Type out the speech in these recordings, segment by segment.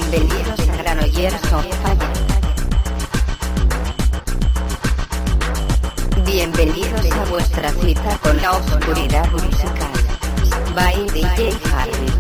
Bienvenidos a Granollers on Fire. Bienvenidos a vuestra cita con la oscuridad musical. By DJ Harry.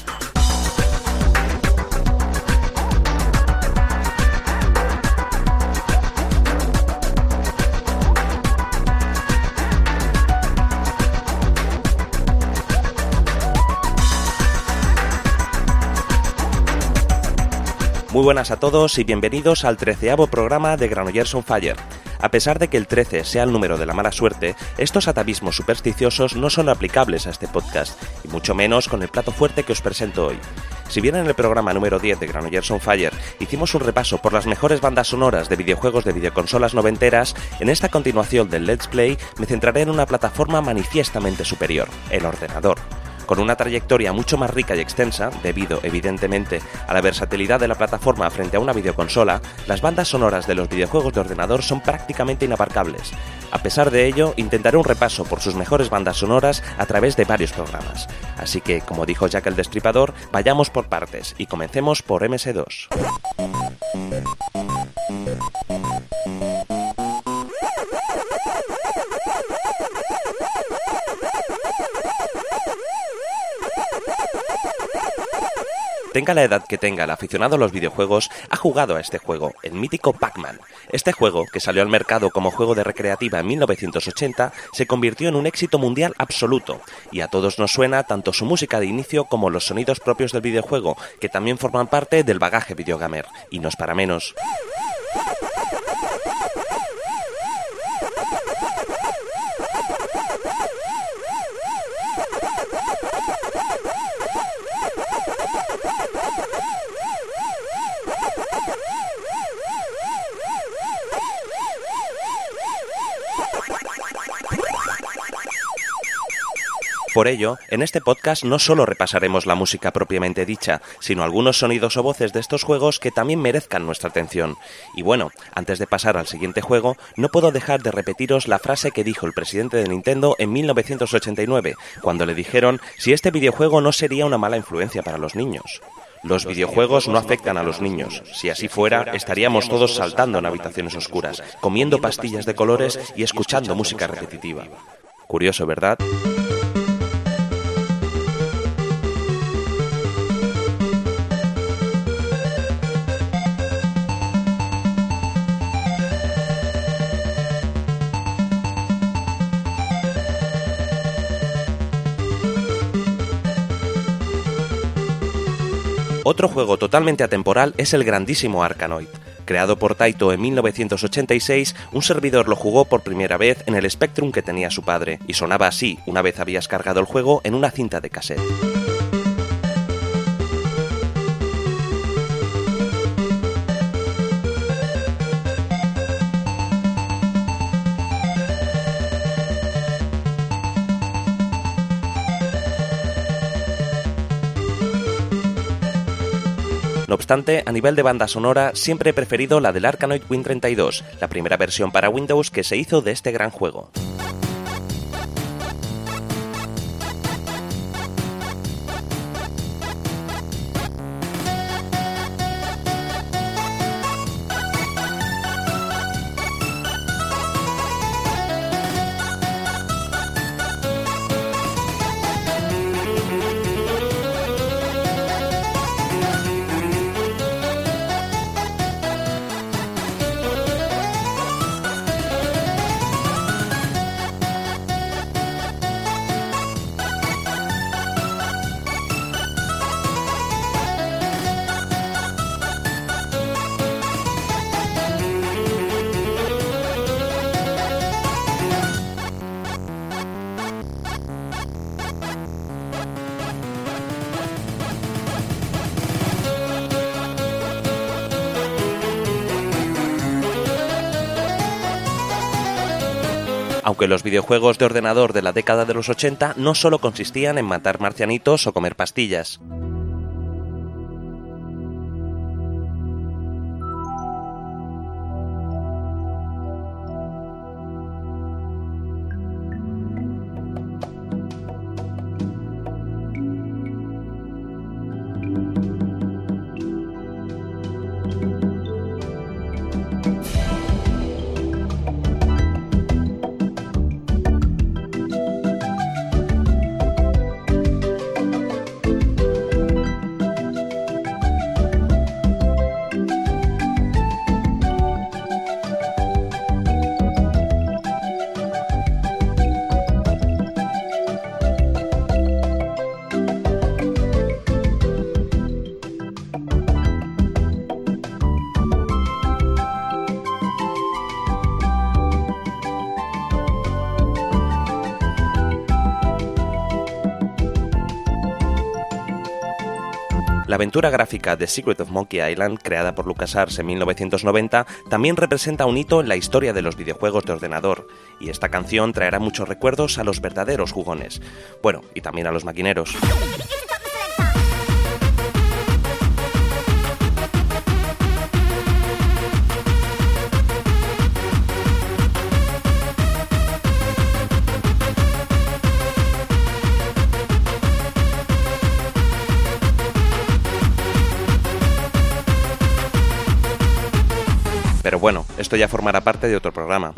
Muy buenas a todos y bienvenidos al 13º programa de Granollers on Fire. A pesar de que el 13 sea el número de la mala suerte, estos atavismos supersticiosos no son aplicables a este podcast, y mucho menos con el plato fuerte que os presento hoy. Si bien en el programa número 10 de Granollers on Fire hicimos un repaso por las mejores bandas sonoras de videojuegos de videoconsolas noventeras, en esta continuación del Let's Play me centraré en una plataforma manifiestamente superior, el ordenador. Con una trayectoria mucho más rica y extensa, debido, evidentemente, a la versatilidad de la plataforma frente a una videoconsola, las bandas sonoras de los videojuegos de ordenador son prácticamente inabarcables. A pesar de ello, intentaré un repaso por sus mejores bandas sonoras a través de varios programas. Así que, como dijo Jack el Destripador, vayamos por partes y comencemos por MS2. Tenga la edad que tenga, el aficionado a los videojuegos ha jugado a este juego, el mítico Pac-Man. Este juego, que salió al mercado como juego de recreativa en 1980, se convirtió en un éxito mundial absoluto, y a todos nos suena tanto su música de inicio como los sonidos propios del videojuego, que también forman parte del bagaje videogamer, y no es para menos. Por ello, en este podcast no solo repasaremos la música propiamente dicha, sino algunos sonidos o voces de estos juegos que también merezcan nuestra atención. Y bueno, antes de pasar al siguiente juego, no puedo dejar de repetiros la frase que dijo el presidente de Nintendo en 1989, cuando le dijeron si este videojuego no sería una mala influencia para los niños. Los videojuegos no afectan a los niños. Si así fuera, estaríamos todos saltando en habitaciones oscuras, comiendo pastillas de colores y escuchando música repetitiva. Curioso, ¿verdad? Otro juego totalmente atemporal es el grandísimo Arkanoid. Creado por Taito en 1986, un servidor lo jugó por primera vez en el Spectrum que tenía su padre, y sonaba así una vez habías cargado el juego en una cinta de cassette. No obstante, a nivel de banda sonora, siempre he preferido la del Arkanoid Win32, la primera versión para Windows que se hizo de este gran juego. Aunque los videojuegos de ordenador de la década de los 80 no solo consistían en matar marcianitos o comer pastillas. La aventura gráfica The Secret of Monkey Island, creada por LucasArts en 1990, también representa un hito en la historia de los videojuegos de ordenador, y esta canción traerá muchos recuerdos a los verdaderos jugones. Bueno, y también a los maquineros. Pero bueno, esto ya formará parte de otro programa.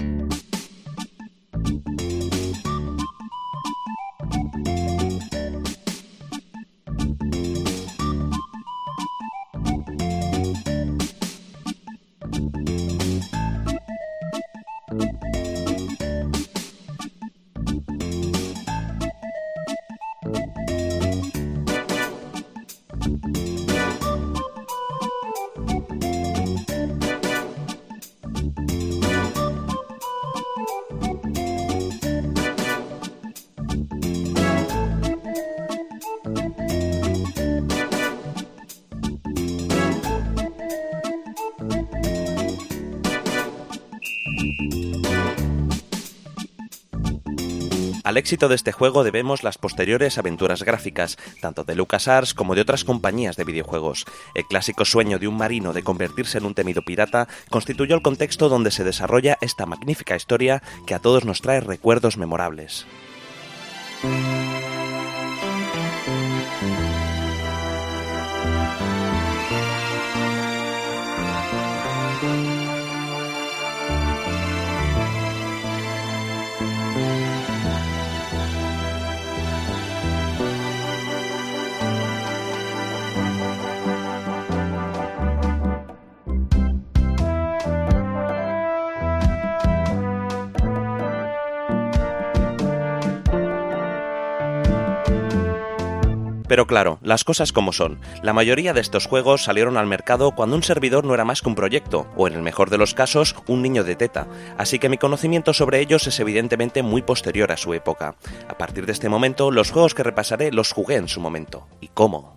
Al éxito de este juego debemos las posteriores aventuras gráficas, tanto de LucasArts como de otras compañías de videojuegos. El clásico sueño de un marino de convertirse en un temido pirata constituyó el contexto donde se desarrolla esta magnífica historia que a todos nos trae recuerdos memorables. Pero claro, las cosas como son. La mayoría de estos juegos salieron al mercado cuando un servidor no era más que un proyecto, o en el mejor de los casos, un niño de teta, así que mi conocimiento sobre ellos es evidentemente muy posterior a su época. A partir de este momento, los juegos que repasaré los jugué en su momento. ¿Y cómo?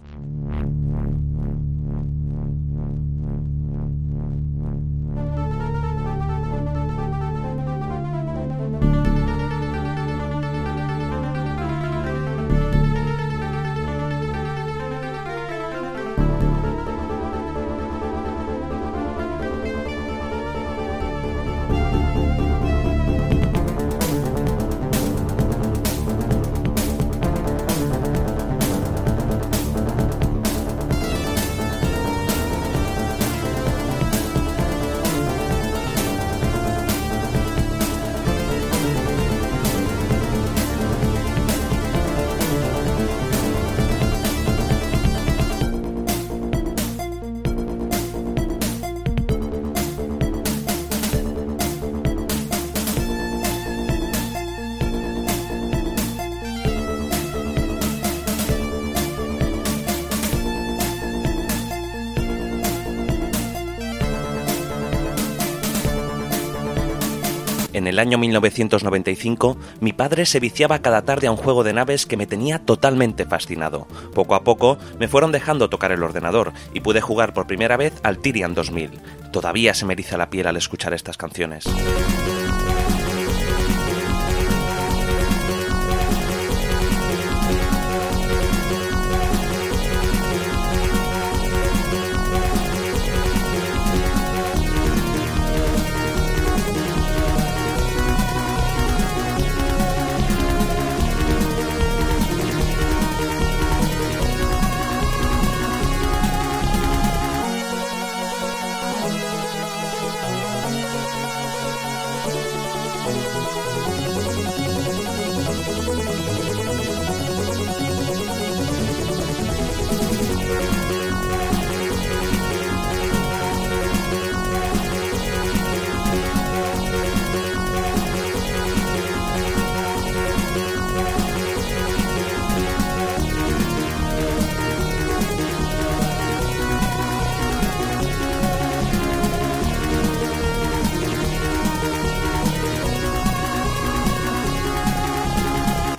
En el año 1995, mi padre se viciaba cada tarde a un juego de naves que me tenía totalmente fascinado. Poco a poco me fueron dejando tocar el ordenador y pude jugar por primera vez al Tyrian 2000. Todavía se me eriza la piel al escuchar estas canciones.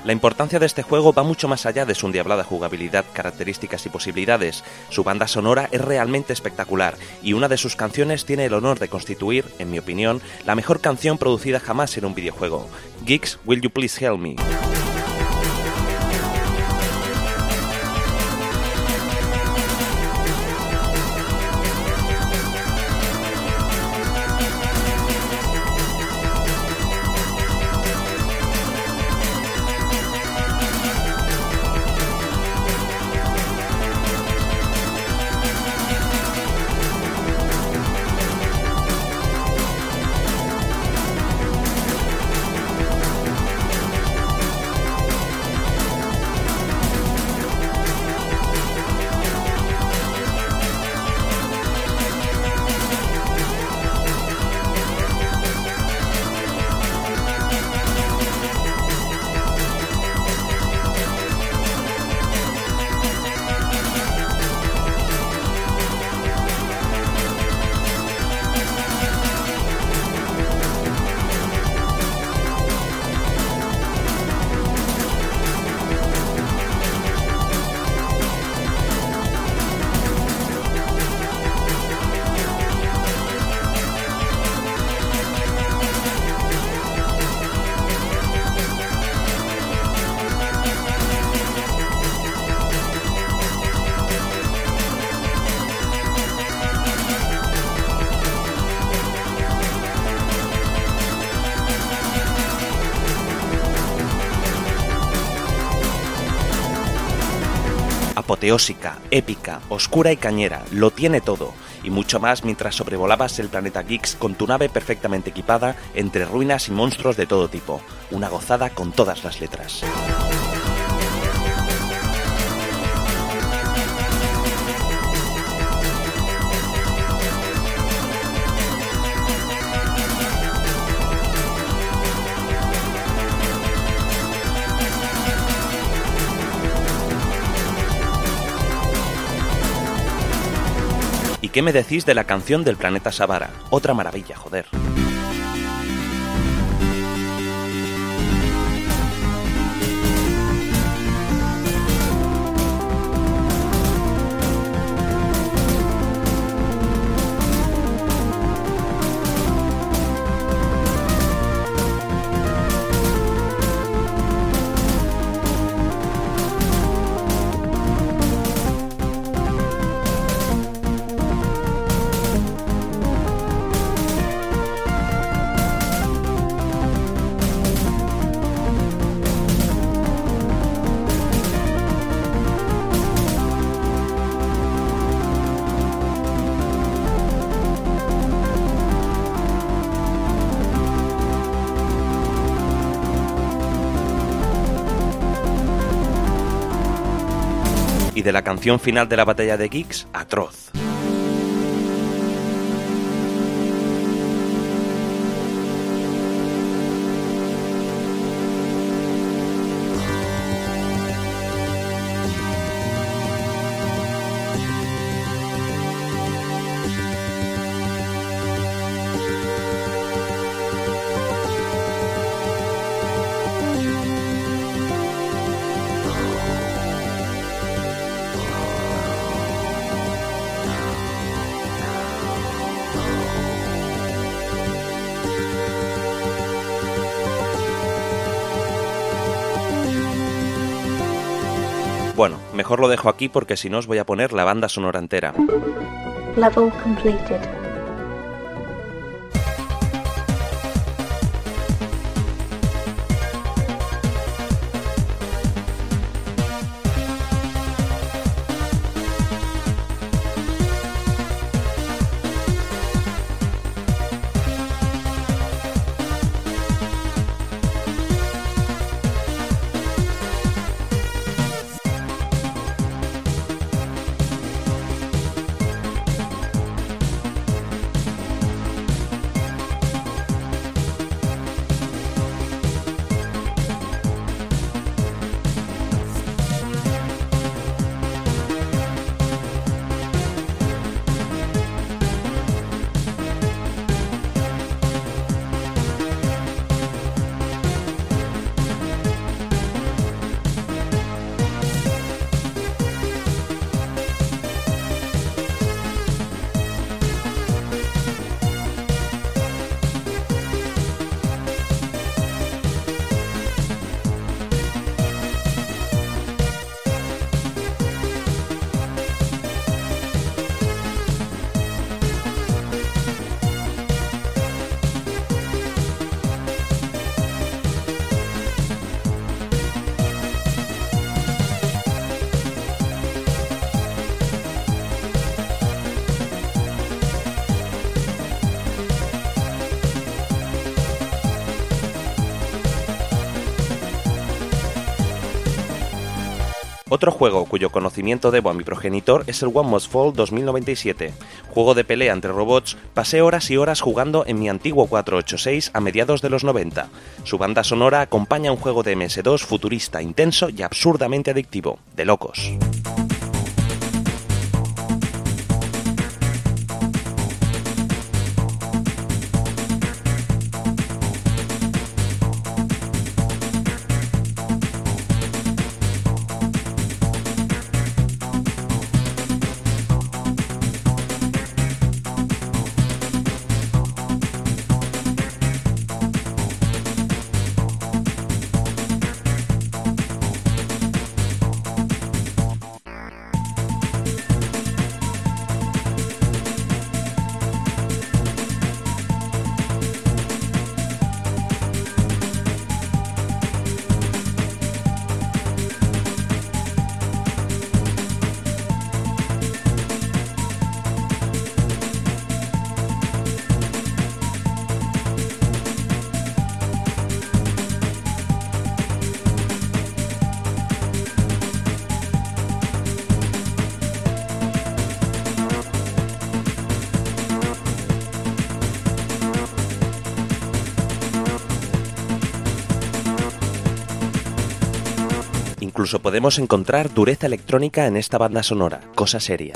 La importancia de este juego va mucho más allá de su endiablada jugabilidad, características y posibilidades. Su banda sonora es realmente espectacular y una de sus canciones tiene el honor de constituir, en mi opinión, la mejor canción producida jamás en un videojuego. Geeks, Will You Please Help Me? Apoteósica, épica, oscura y cañera, lo tiene todo, y mucho más mientras sobrevolabas el planeta Geeks con tu nave perfectamente equipada entre ruinas y monstruos de todo tipo. Una gozada con todas las letras. ¿Y qué me decís de la canción del planeta Sabara? Otra maravilla, joder. Y de la canción final de la batalla de Geeks, Atroz. Bueno, mejor lo dejo aquí porque si no os voy a poner la banda sonora entera. Level completed. Otro juego cuyo conocimiento debo a mi progenitor es el One Must Fall 2097. Juego de pelea entre robots, pasé horas y horas jugando en mi antiguo 486 a mediados de los 90. Su banda sonora acompaña a un juego de MS2 futurista, intenso y absurdamente adictivo. De locos. Incluso podemos encontrar dureza electrónica en esta banda sonora, cosa seria.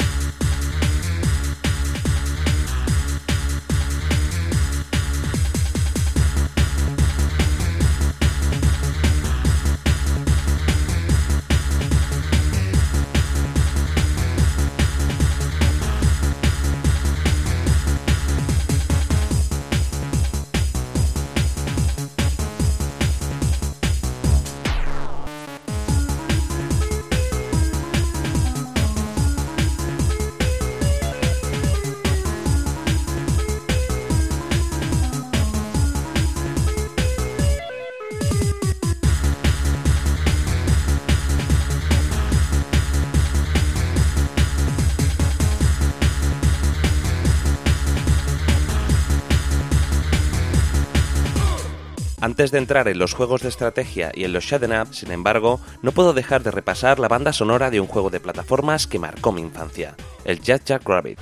Antes de entrar en los juegos de estrategia y en los shoot'em up, sin embargo, no puedo dejar de repasar la banda sonora de un juego de plataformas que marcó mi infancia, el Jackrabbit.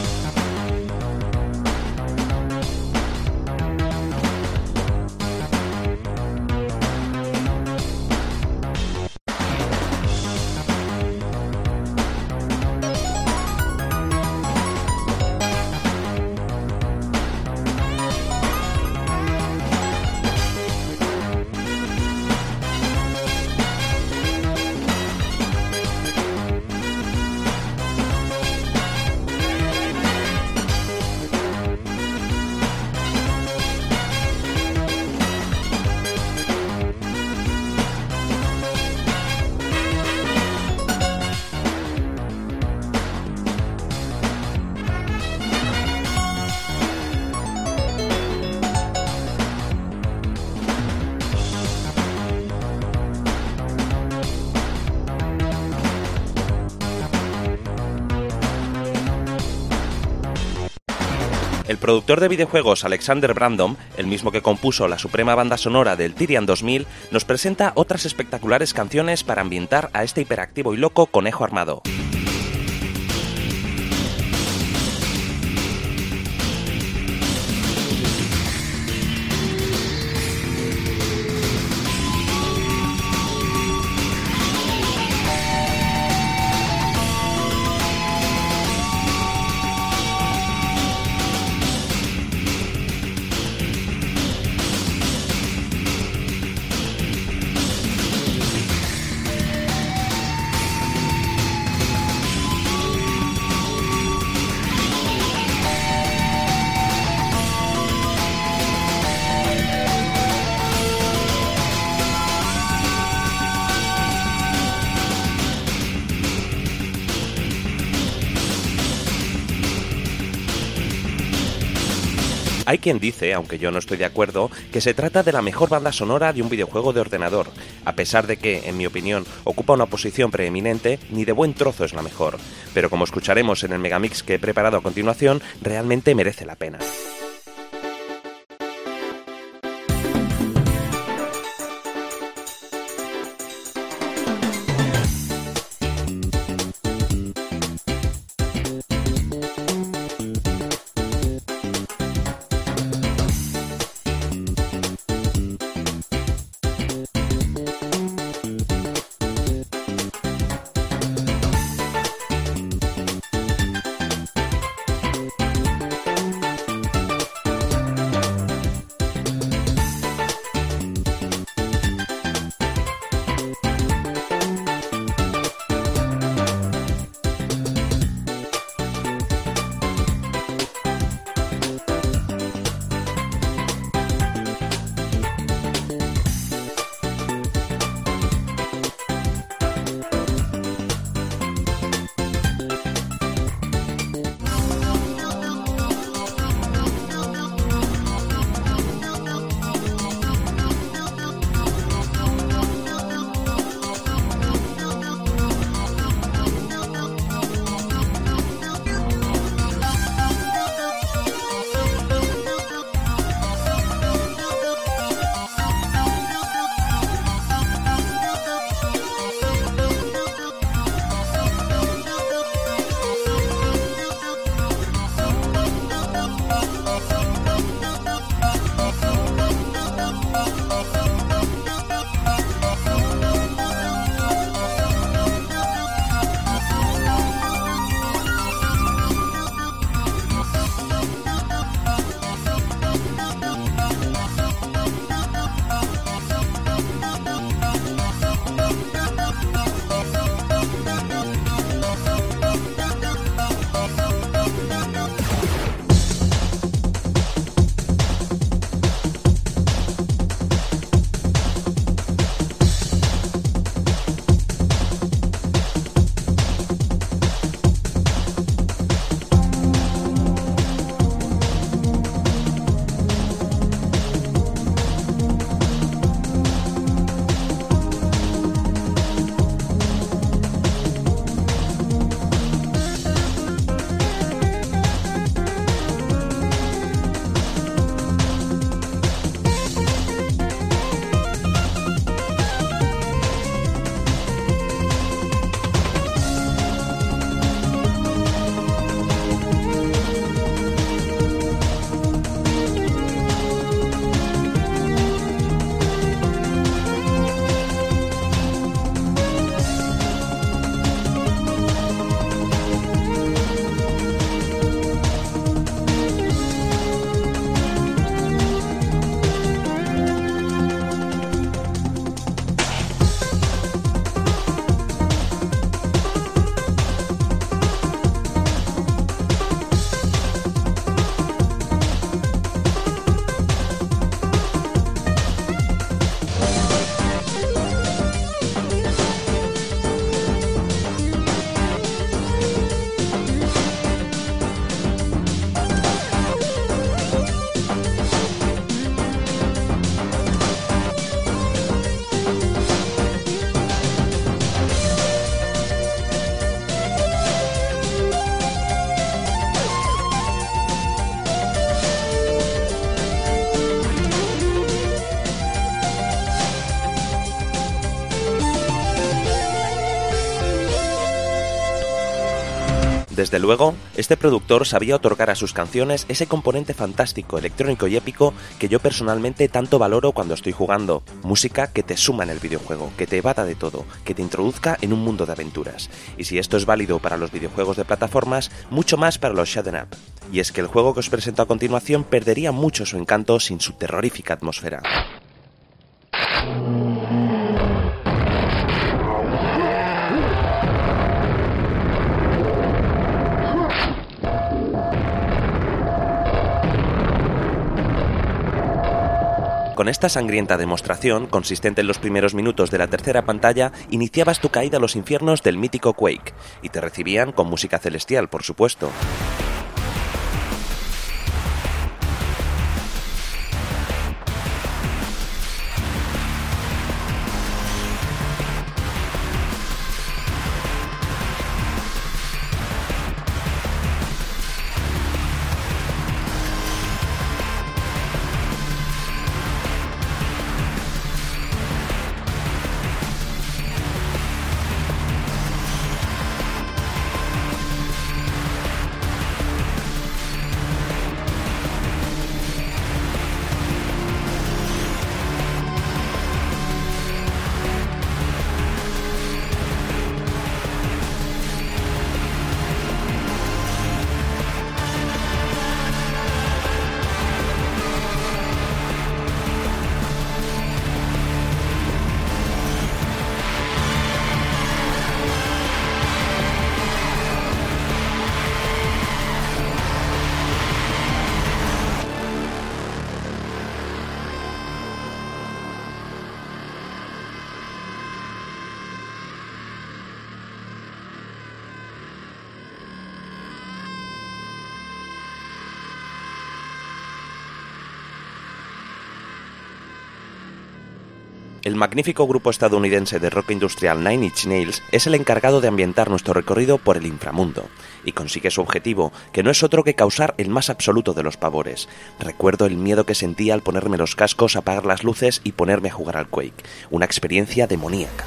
El productor de videojuegos Alexander Brandom, el mismo que compuso la suprema banda sonora del Tyrian 2000, nos presenta otras espectaculares canciones para ambientar a este hiperactivo y loco conejo armado. Hay quien dice, aunque yo no estoy de acuerdo, que se trata de la mejor banda sonora de un videojuego de ordenador, a pesar de que, en mi opinión, ocupa una posición preeminente, ni de buen trozo es la mejor. Pero como escucharemos en el megamix que he preparado a continuación, realmente merece la pena. Desde luego, este productor sabía otorgar a sus canciones ese componente fantástico, electrónico y épico que yo personalmente tanto valoro cuando estoy jugando. Música que te suma en el videojuego, que te evada de todo, que te introduzca en un mundo de aventuras. Y si esto es válido para los videojuegos de plataformas, mucho más para los shoot'em up. Y es que el juego que os presento a continuación perdería mucho su encanto sin su terrorífica atmósfera. Con esta sangrienta demostración, consistente en los primeros minutos de la tercera pantalla, iniciabas tu caída a los infiernos del mítico Quake, y te recibían con música celestial, por supuesto. El magnífico grupo estadounidense de rock industrial Nine Inch Nails es el encargado de ambientar nuestro recorrido por el inframundo, y consigue su objetivo, que no es otro que causar el más absoluto de los pavores. Recuerdo el miedo que sentía al ponerme los cascos, apagar las luces y ponerme a jugar al Quake, una experiencia demoníaca.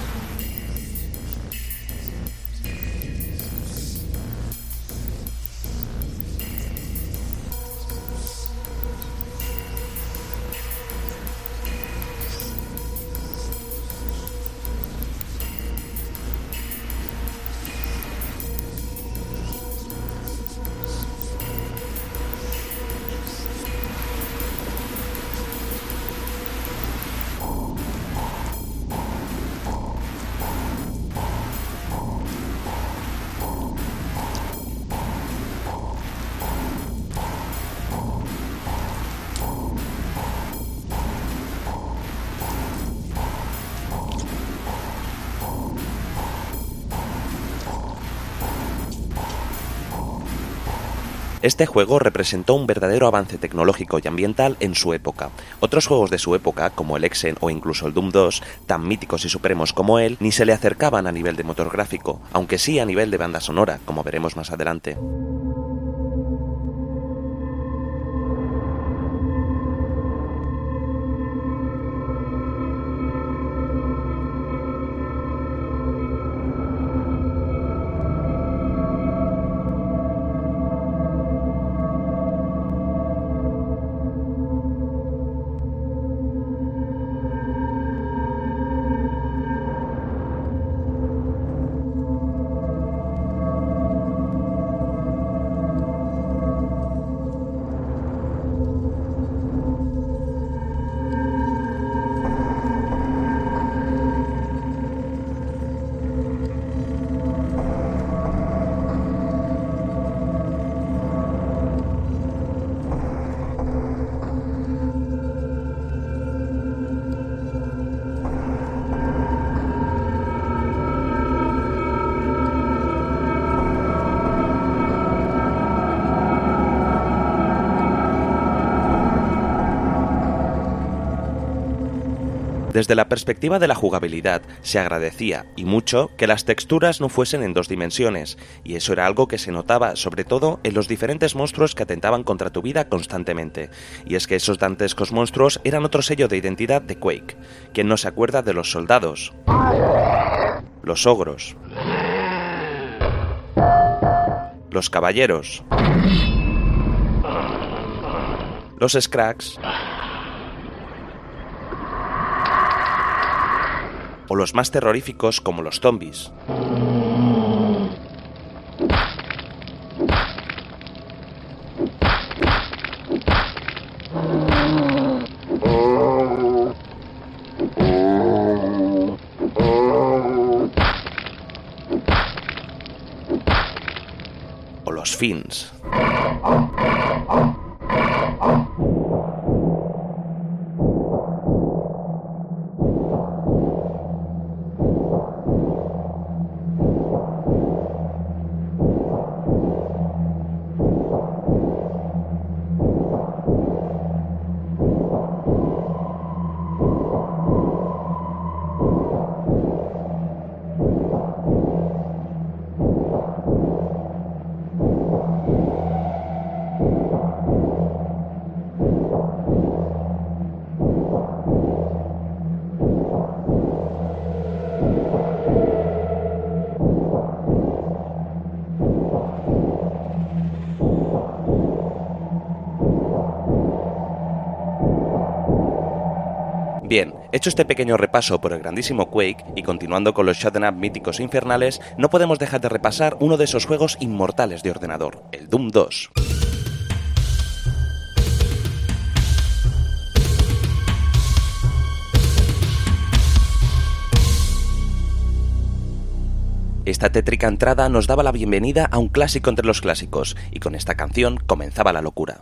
Este juego representó un verdadero avance tecnológico y ambiental en su época. Otros juegos de su época, como el Exen o incluso el Doom 2, tan míticos y supremos como él, ni se le acercaban a nivel de motor gráfico, aunque sí a nivel de banda sonora, como veremos más adelante. Desde la perspectiva de la jugabilidad, se agradecía, y mucho, que las texturas no fuesen en 2 dimensiones, y eso era algo que se notaba, sobre todo, en los diferentes monstruos que atentaban contra tu vida constantemente. Y es que esos dantescos monstruos eran otro sello de identidad de Quake. ¿Quién no se acuerda de los soldados? Los ogros. los caballeros, los Scrags o los más terroríficos como los zombies. O los Fiends. Bien, hecho este pequeño repaso por el grandísimo Quake y continuando con los shoot'em up míticos e infernales, no podemos dejar de repasar uno de esos juegos inmortales de ordenador, el Doom 2. Esta tétrica entrada nos daba la bienvenida a un clásico entre los clásicos, y con esta canción comenzaba la locura.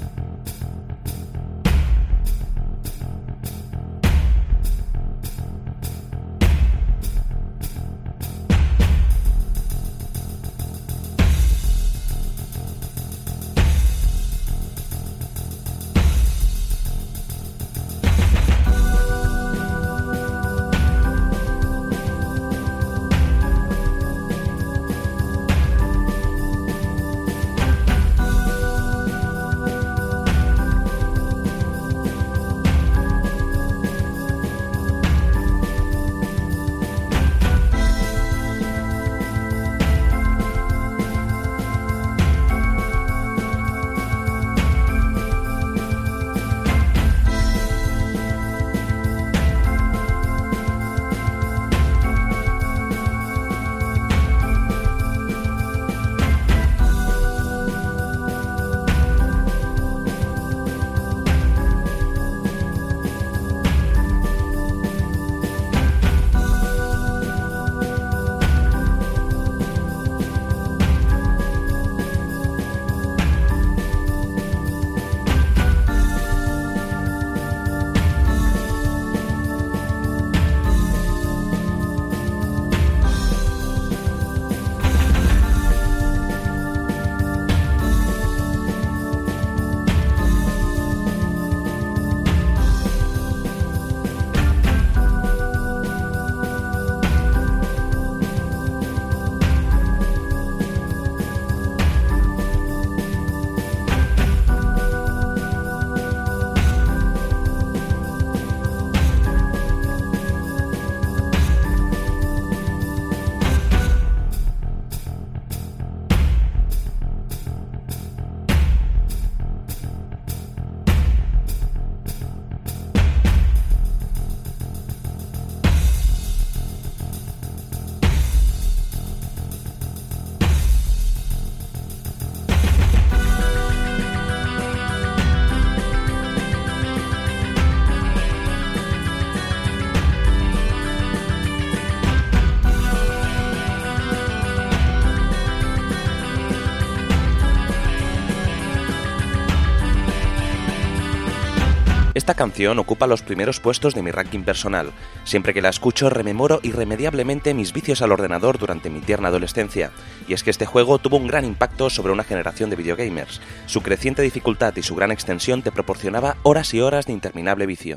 Esta canción ocupa los primeros puestos de mi ranking personal. Siempre que la escucho rememoro irremediablemente mis vicios al ordenador durante mi tierna adolescencia. Y es que este juego tuvo un gran impacto sobre una generación de videogamers. Su creciente dificultad y su gran extensión te proporcionaba horas y horas de interminable vicio.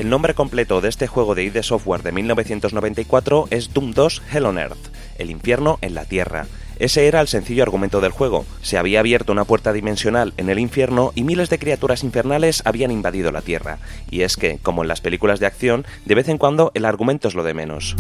El nombre completo de este juego de id Software de 1994 es Doom 2 Hell on Earth, el infierno en la tierra. Ese era el sencillo argumento del juego. Se había abierto una puerta dimensional en el infierno y miles de criaturas infernales habían invadido la Tierra. Y es que, como en las películas de acción, de vez en cuando el argumento es lo de menos.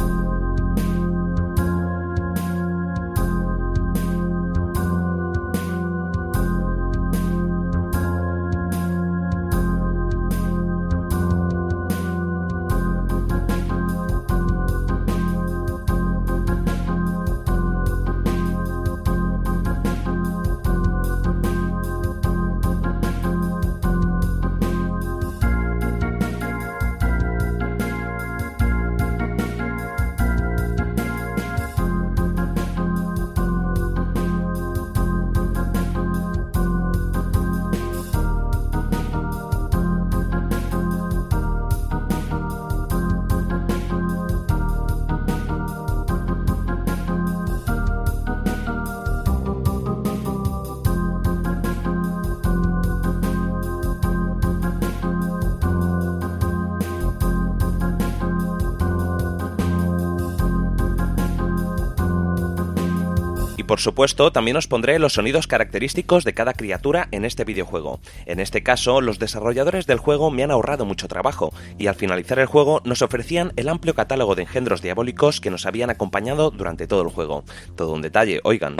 Por supuesto, también os pondré los sonidos característicos de cada criatura en este videojuego. En este caso, los desarrolladores del juego me han ahorrado mucho trabajo, y al finalizar el juego nos ofrecían el amplio catálogo de engendros diabólicos que nos habían acompañado durante todo el juego. Todo un detalle, oigan.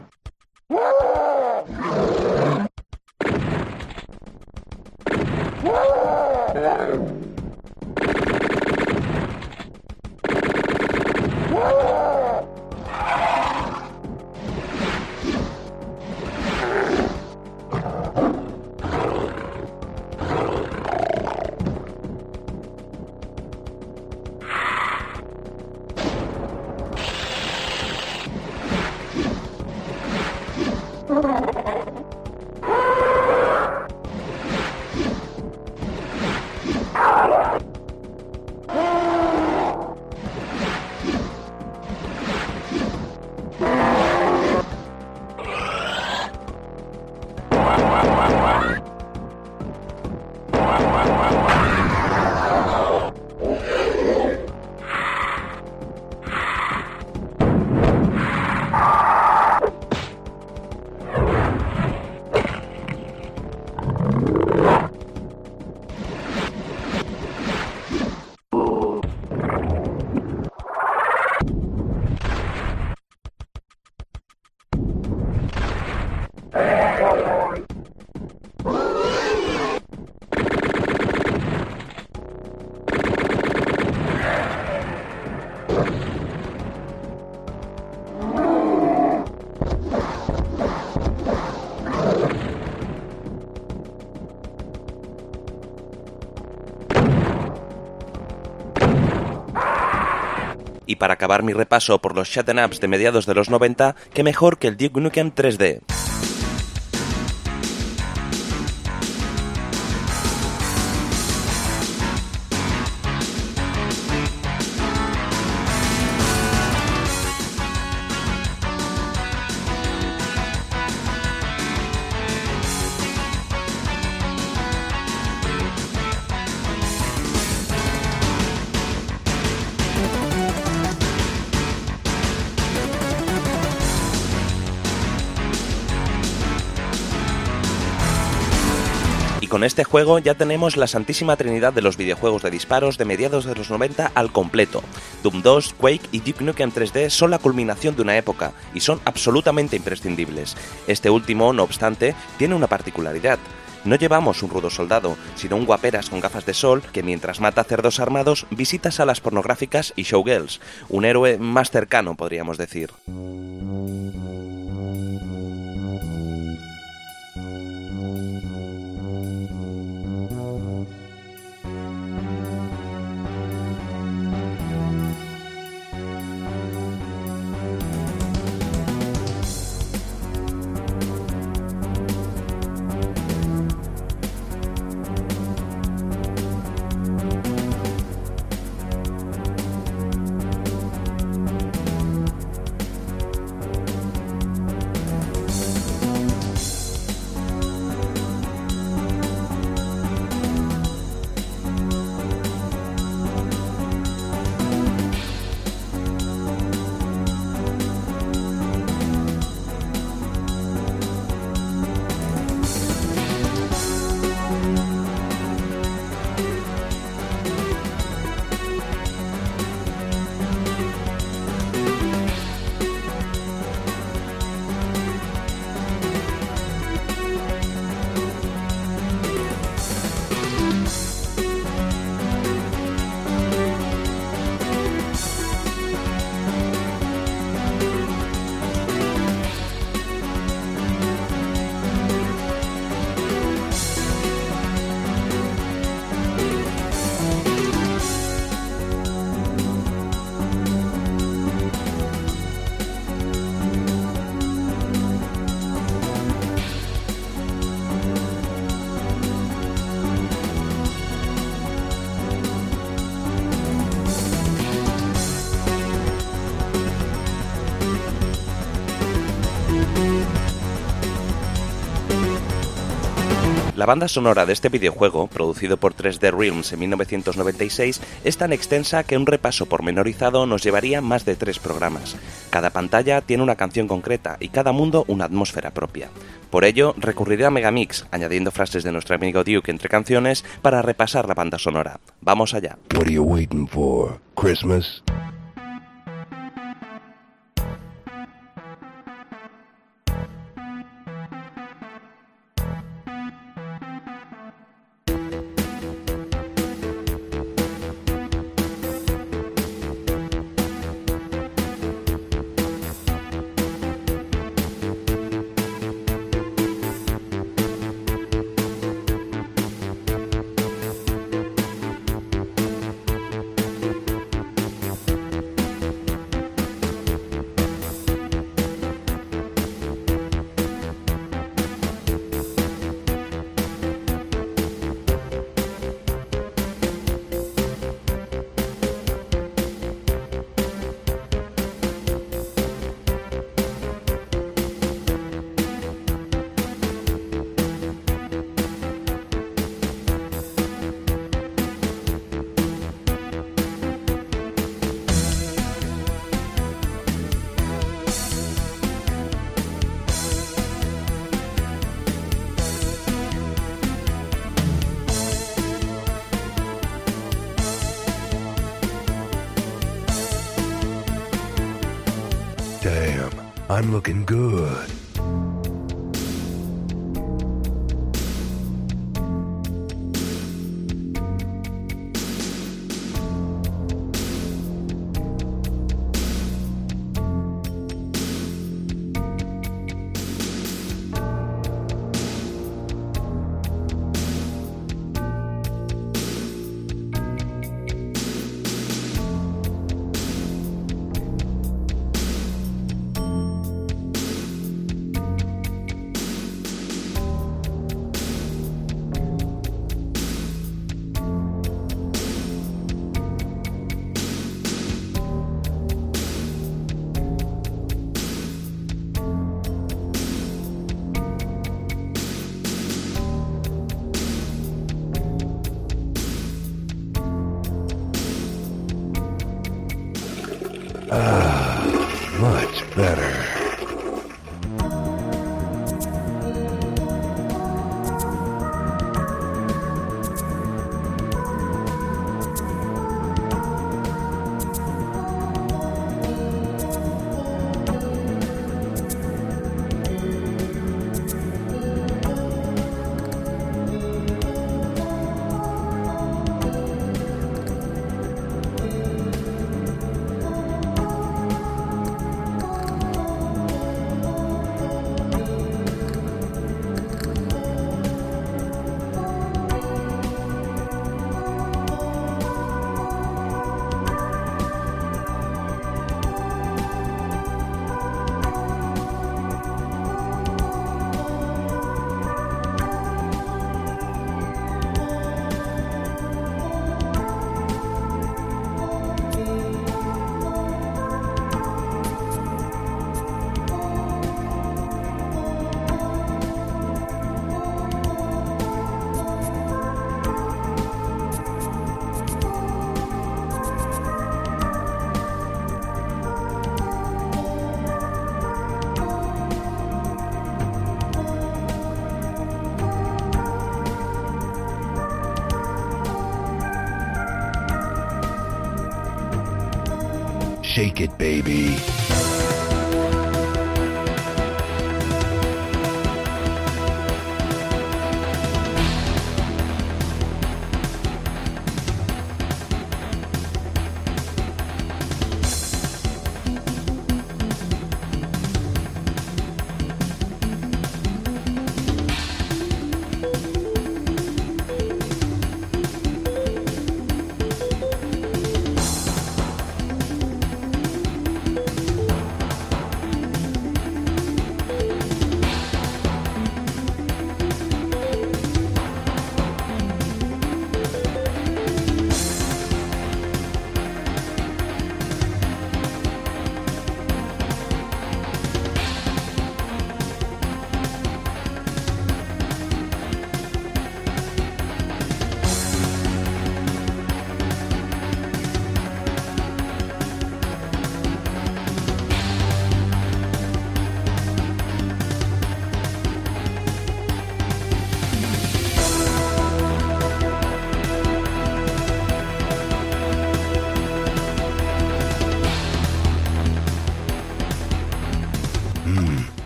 Y para acabar mi repaso por los shoot 'em ups de mediados de los 90, qué mejor que el Duke Nukem 3D. Y con este juego ya tenemos la santísima trinidad de los videojuegos de disparos de mediados de los 90 al completo. Doom 2, Quake y Duke Nukem 3D son la culminación de una época y son absolutamente imprescindibles. Este último, no obstante, tiene una particularidad. No llevamos un rudo soldado, sino un guaperas con gafas de sol que mientras mata cerdos armados visita salas pornográficas y showgirls. Un héroe más cercano, podríamos decir. La banda sonora de este videojuego, producido por 3D Realms en 1996, es tan extensa que un repaso pormenorizado nos llevaría más de 3 programas. Cada pantalla tiene una canción concreta y cada mundo una atmósfera propia. Por ello, recurriré a Megamix, añadiendo frases de nuestro amigo Duke entre canciones para repasar la banda sonora. ¡Vamos allá! What are you waiting for? Christmas? Damn, I'm looking good. Much better. Shake it, baby.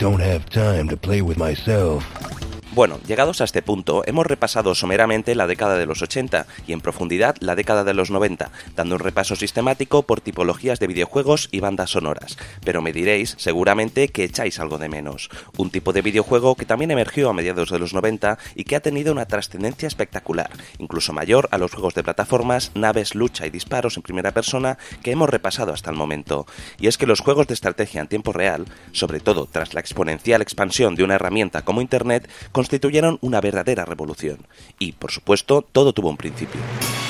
don't have time to play with myself. Bueno, llegados a este punto, hemos repasado someramente la década de los 80 y en profundidad la década de los 90, dando un repaso sistemático por tipologías de videojuegos y bandas sonoras. Pero me diréis, seguramente, que echáis algo de menos. Un tipo de videojuego que también emergió a mediados de los 90 y que ha tenido una trascendencia espectacular, incluso mayor a los juegos de plataformas, naves, lucha y disparos en primera persona que hemos repasado hasta el momento. Y es que los juegos de estrategia en tiempo real, sobre todo tras la exponencial expansión de una herramienta como Internet, constituyeron una verdadera revolución. Y, por supuesto, todo tuvo un principio.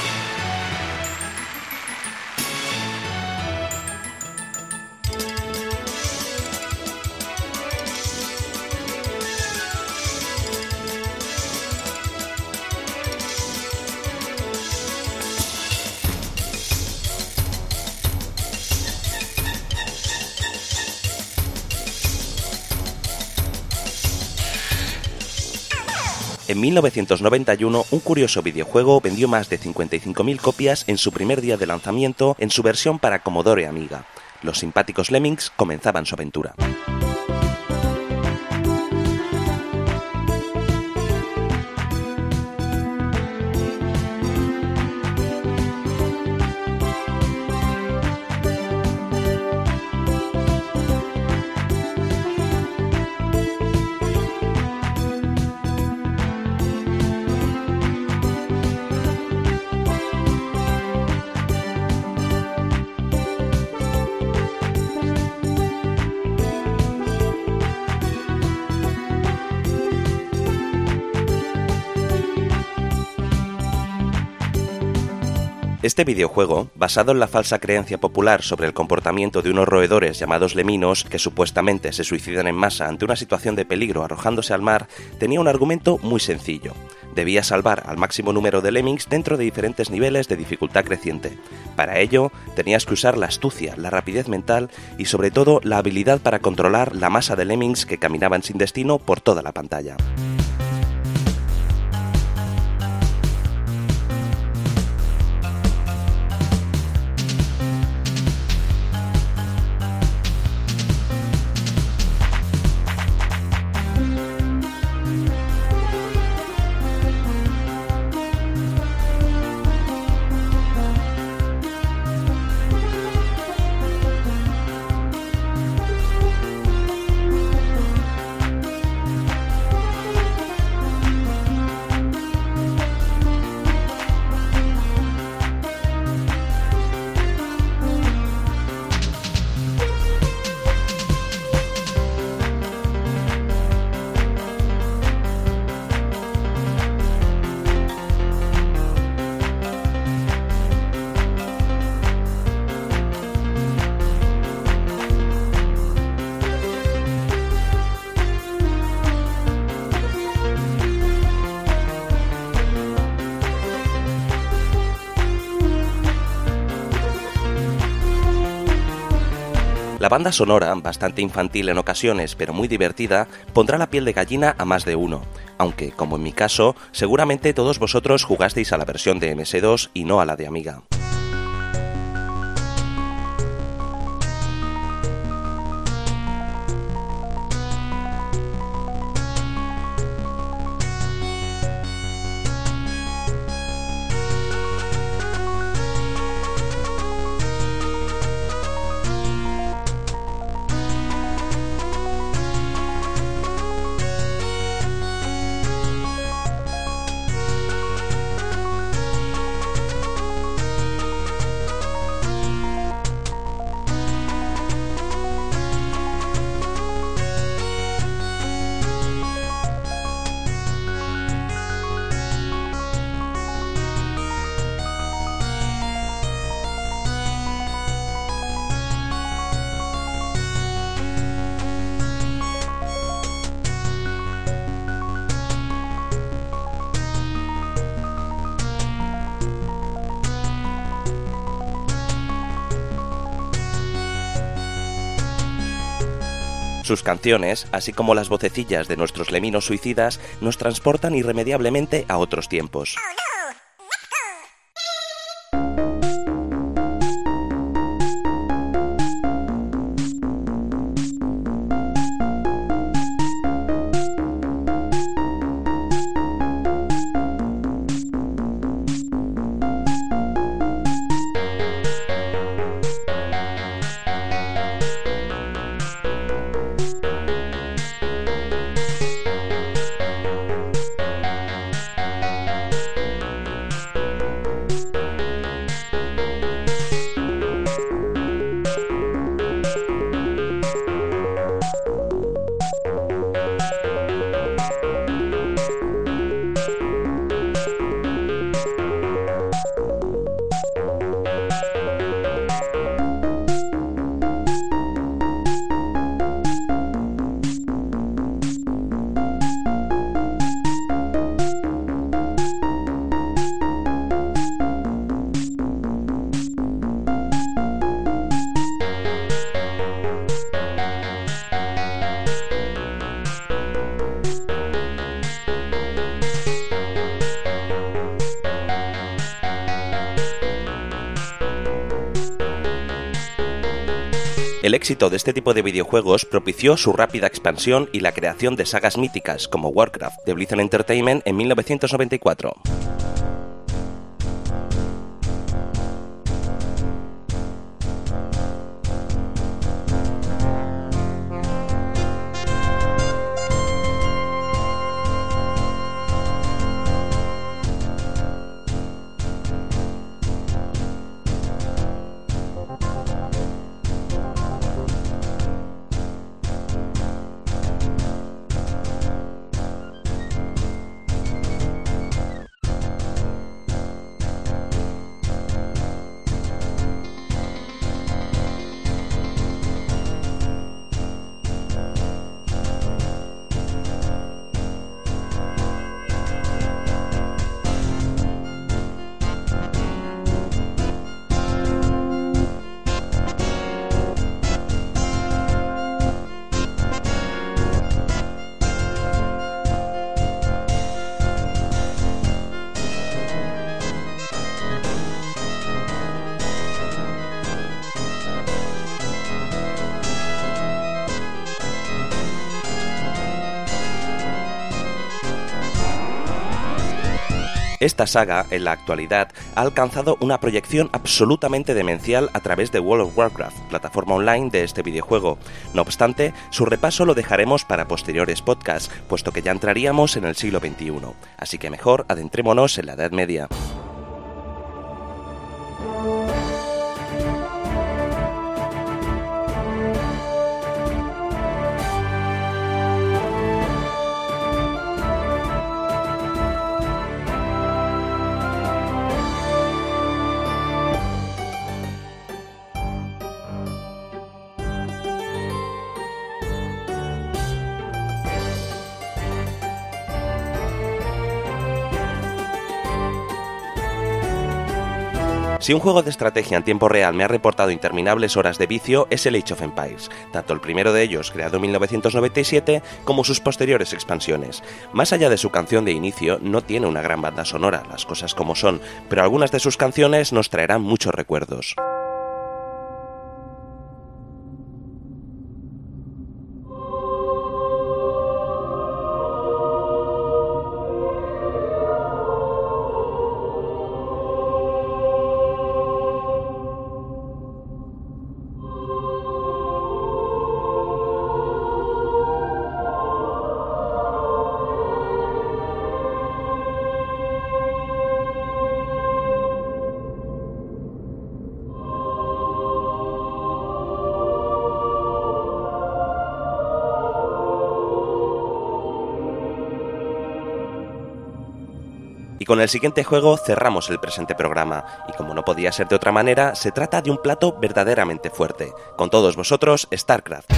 En 1991, un curioso videojuego vendió más de 55.000 copias en su primer día de lanzamiento en su versión para Commodore Amiga. Los simpáticos Lemmings comenzaban su aventura. Este videojuego, basado en la falsa creencia popular sobre el comportamiento de unos roedores llamados leminos que supuestamente se suicidan en masa ante una situación de peligro arrojándose al mar, tenía un argumento muy sencillo. Debía salvar al máximo número de lemmings dentro de diferentes niveles de dificultad creciente. Para ello, tenías que usar la astucia, la rapidez mental y sobre todo la habilidad para controlar la masa de lemmings que caminaban sin destino por toda la pantalla. La banda sonora, bastante infantil en ocasiones pero muy divertida, pondrá la piel de gallina a más de uno, aunque, como en mi caso, seguramente todos vosotros jugasteis a la versión de MS2 y no a la de Amiga. Sus canciones, así como las vocecillas de nuestros leminos suicidas, nos transportan irremediablemente a otros tiempos. El éxito de este tipo de videojuegos propició su rápida expansión y la creación de sagas míticas como Warcraft de Blizzard Entertainment en 1994. Esta saga, en la actualidad, ha alcanzado una proyección absolutamente demencial a través de World of Warcraft, plataforma online de este videojuego. No obstante, su repaso lo dejaremos para posteriores podcasts, puesto que ya entraríamos en el siglo XXI. Así que mejor adentrémonos en la Edad Media. Si un juego de estrategia en tiempo real me ha reportado interminables horas de vicio, es el Age of Empires, tanto el primero de ellos, creado en 1997, como sus posteriores expansiones. Más allá de su canción de inicio, no tiene una gran banda sonora, las cosas como son, pero algunas de sus canciones nos traerán muchos recuerdos. Y con el siguiente juego cerramos el presente programa, y como no podía ser de otra manera, se trata de un plato verdaderamente fuerte. Con todos vosotros, StarCraft.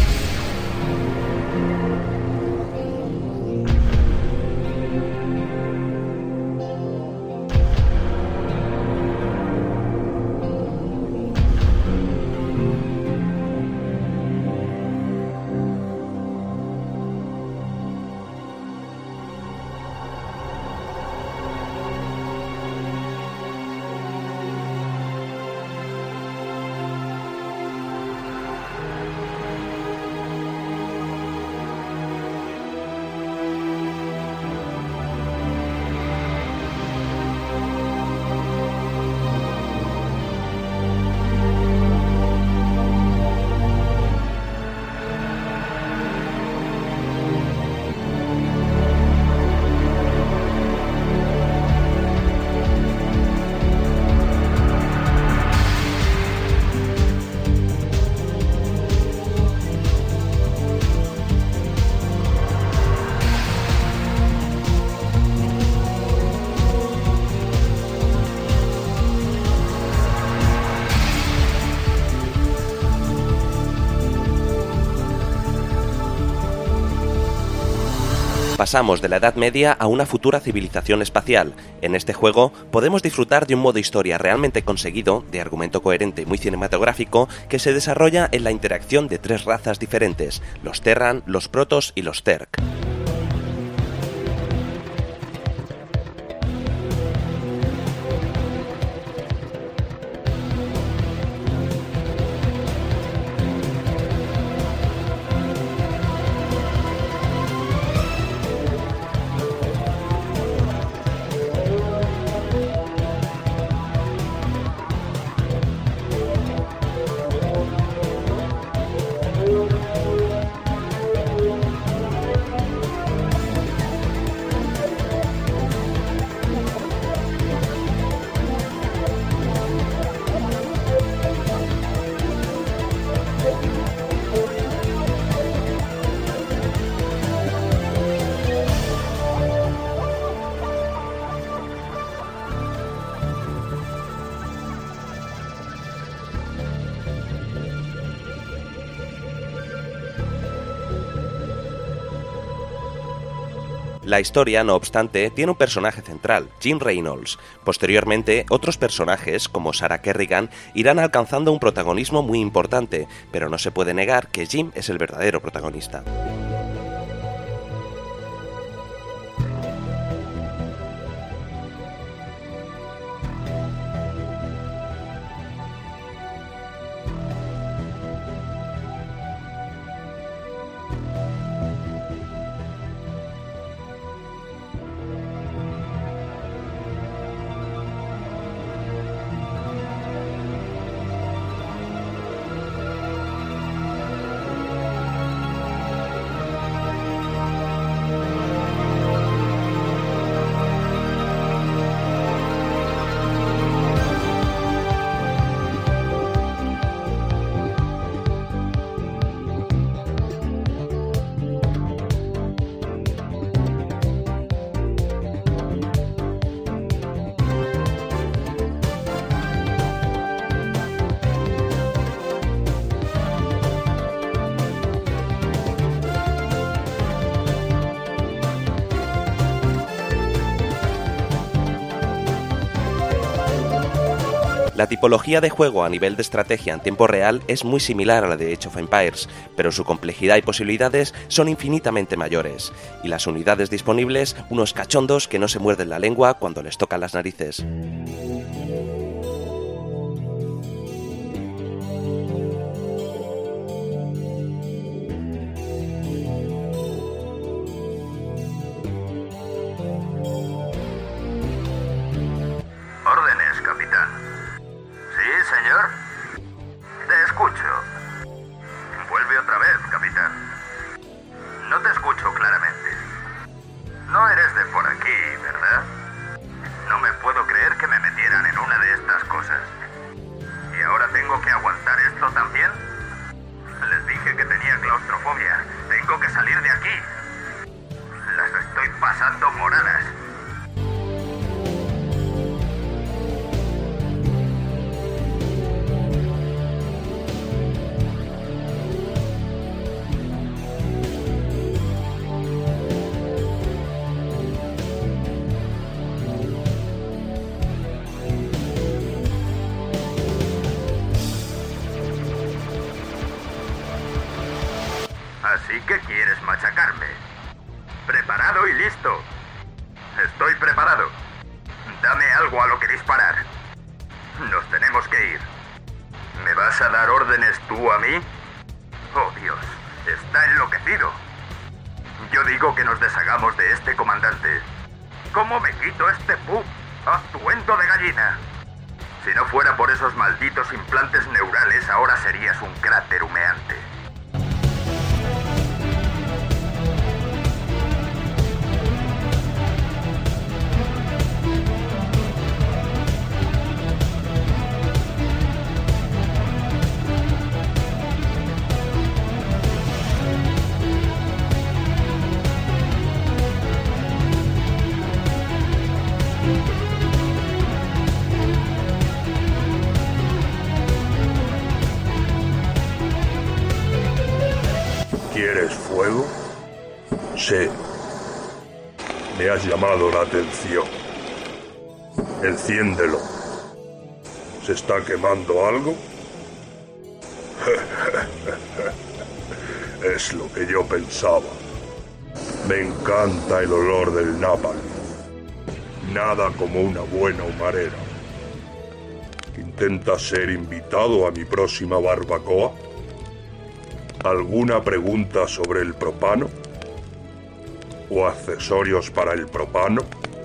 Pasamos de la Edad Media a una futura civilización espacial. En este juego podemos disfrutar de un modo historia realmente conseguido, de argumento coherente y muy cinematográfico, que se desarrolla en la interacción de tres razas diferentes, los Terran, los Protoss y los Zerg. La historia, no obstante, tiene un personaje central, Jim Reynolds. Posteriormente, otros personajes, como Sarah Kerrigan, irán alcanzando un protagonismo muy importante, pero no se puede negar que Jim es el verdadero protagonista. La tipología de juego a nivel de estrategia en tiempo real es muy similar a la de Age of Empires, pero su complejidad y posibilidades son infinitamente mayores, y las unidades disponibles, unos cachondos que no se muerden la lengua cuando les tocan las narices. Órdenes, capitán. ¿Sí, señor? Te escucho. Vuelve otra vez, capitán. No te escucho claramente. No eres de por aquí, ¿verdad? No me puedo creer que me metieran en una de estas cosas. ¿Y ahora tengo que aguantar esto también? Les dije que tenía claustrofobia. Tengo que salir de aquí. Las estoy pasando moradas. Así que quieres machacarme. Preparado y listo. Estoy preparado. Dame algo a lo que disparar. Nos tenemos que ir. ¿Me vas a dar órdenes tú a mí? Oh, Dios. Está enloquecido. Yo digo que nos deshagamos de este comandante. ¿Cómo me quito este atuendo de gallina? Si no fuera por esos malditos implantes neurales, ahora serías un cráter humeante. ¿Quieres fuego? Sí. Me has llamado la atención. Enciéndelo. ¿Se está quemando algo? Es lo que yo pensaba. Me encanta el olor del napalm. Nada como una buena humareda. ¿Intentas ser invitado a mi próxima barbacoa? ¿Alguna pregunta sobre el propano? ¿O accesorios para el propano?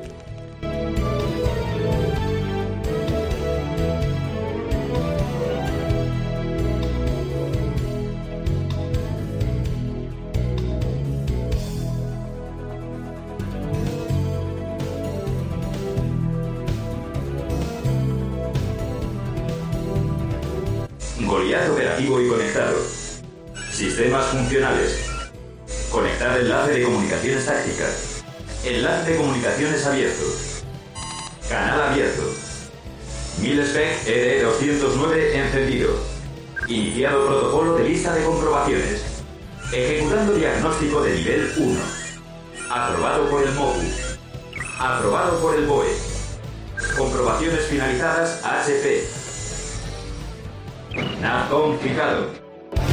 Goliath operativo y conectado. Sistemas funcionales. Conectar enlace de comunicaciones tácticas. Enlace de comunicaciones abierto. Canal abierto. Mil-Spec ED209 encendido. Iniciado protocolo de lista de comprobaciones. Ejecutando diagnóstico de nivel 1. Aprobado por el MOBU. Aprobado por el BOE. Comprobaciones finalizadas HP. NAVCOM fijado.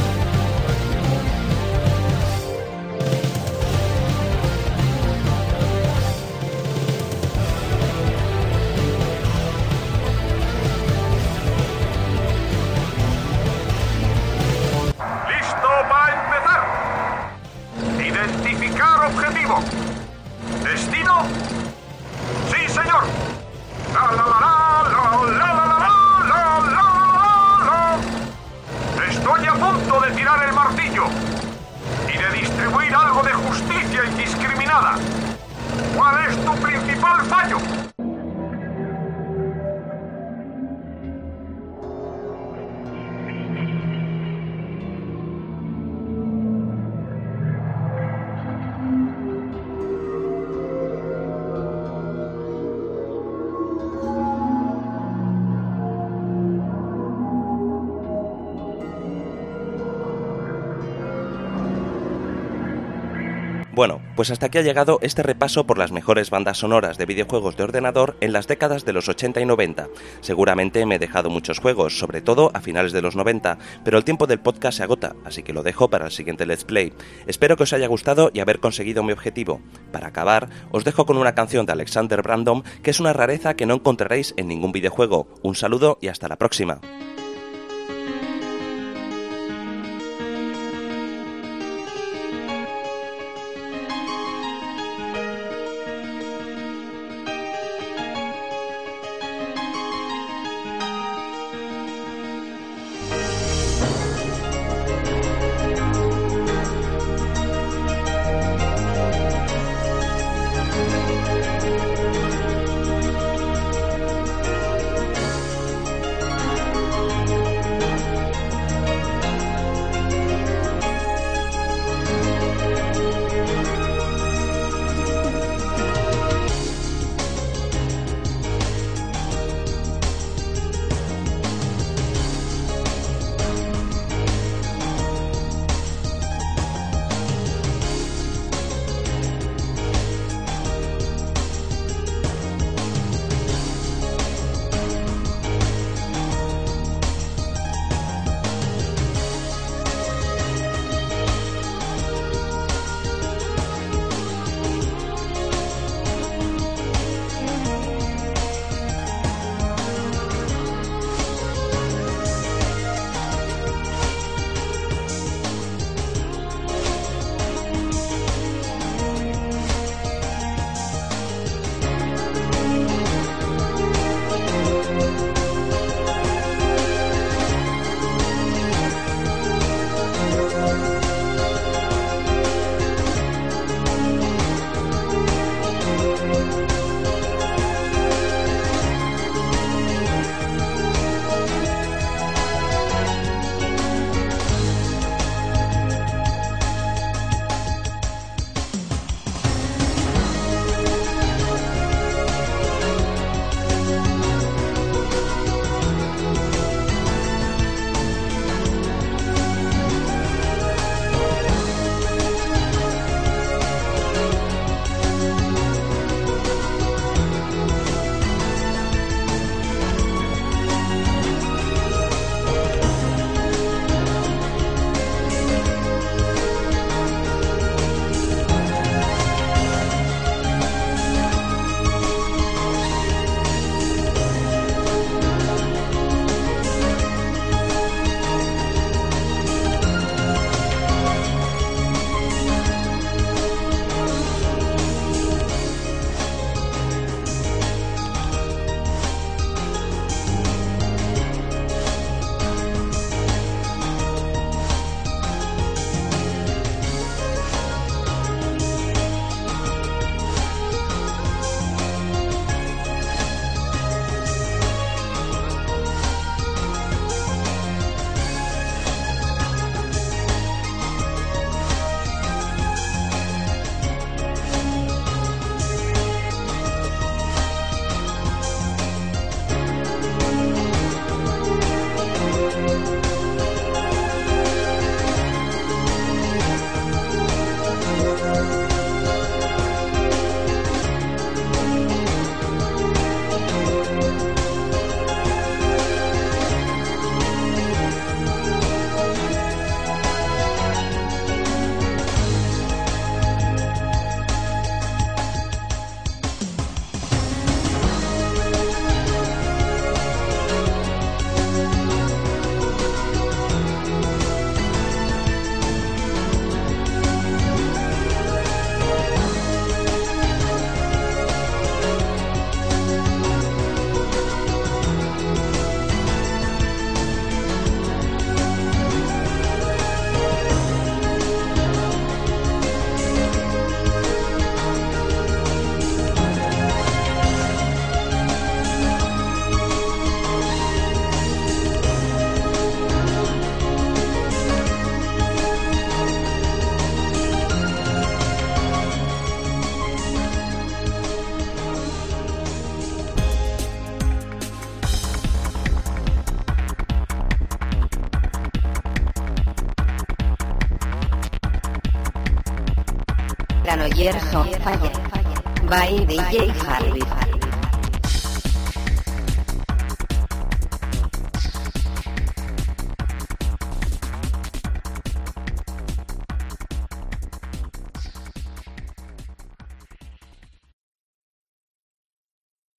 ¡Listo para empezar! Identificar objetivo. ¿Destino? ¡Sí, señor! ¡La, la, la, la, la, la, la, la, la, la, la! Estoy a punto de tirar el martillo y de distribuir algo de justicia indiscriminada. ¿Cuál es tu principal fallo? Bueno, pues hasta aquí ha llegado este repaso por las mejores bandas sonoras de videojuegos de ordenador en las décadas de los 80 y 90. Seguramente me he dejado muchos juegos, sobre todo a finales de los 90, pero el tiempo del podcast se agota, así que lo dejo para el siguiente Let's Play. Espero que os haya gustado y haber conseguido mi objetivo. Para acabar, os dejo con una canción de Alexander Brandom, que es una rareza que no encontraréis en ningún videojuego. Un saludo y hasta la próxima. Granollers on Fire by DJ Harvey.